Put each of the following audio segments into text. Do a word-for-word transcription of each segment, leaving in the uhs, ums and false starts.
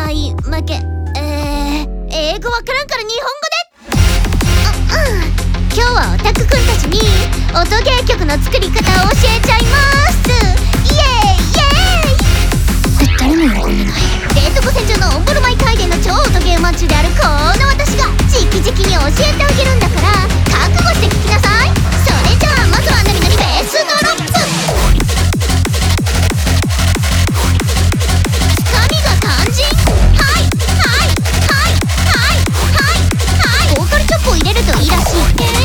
い負け。えー、英語わからんから日本語で。あ、うん。今日はオタクくんたちに音ゲー曲の作り方を教えちゃいます。イエーイイエーイ。誰も喜んでない。デート古戦場のオンボロマイカイデンの超音ゲーマッチであるこの私が直々に教えてあげるんだから覚悟して聞きなさい。それじゃあまずはナミナミベースドロップ。つかみが肝心。はいはいはいはいはいはい。ボーカルチョップを入れるといいらしい。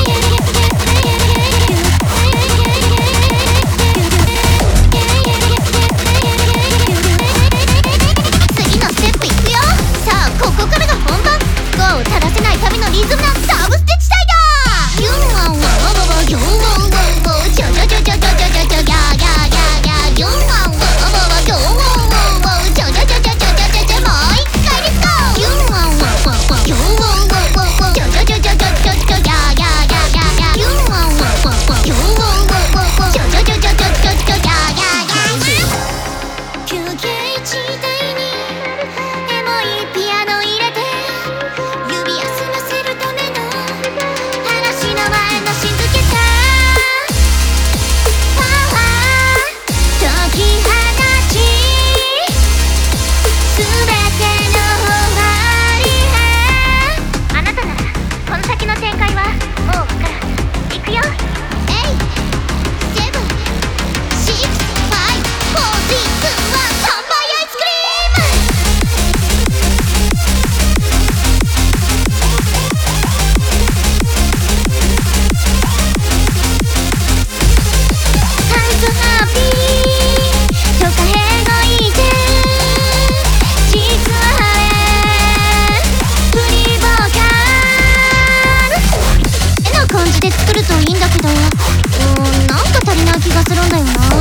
次のステップいくよ。さあここからが本番。ゴーを垂らせないためのリズムなサブステッチ隊だ。ユンワンワンワンワンヨンワンワンワンチョチョチョチョチョチョチョギャーギャーギャーギャー。ユンワンワンワンワンヨンワンワンワンチョチョチョチョチョチョチョチョ。もう一回レッツゴー。ユンワンワンワンワンヨンワンワンワンワンチョチョチョチョチョチョチョギャーギャーギャーギャーギャー。ユンワンワンワンワンヨンワンワンワンワンチョチョチョチョチョチョチョギャーギャーギャーギャー。休憩地帯にエモいピアノ入れて指休ませるための話の前の静けさ。パワー解き放ち全ての終わりへ。あなたならこの先の展開はもうわかる。いくよ。エイセブンシックスファイブフォースリーツーワン乾杯アイスクリーム。ハウスハッピーとかへのいて実はあれフリーボーカル。絵の感じで作るといいんだけど、うーんなんか足りない気がするんだよな。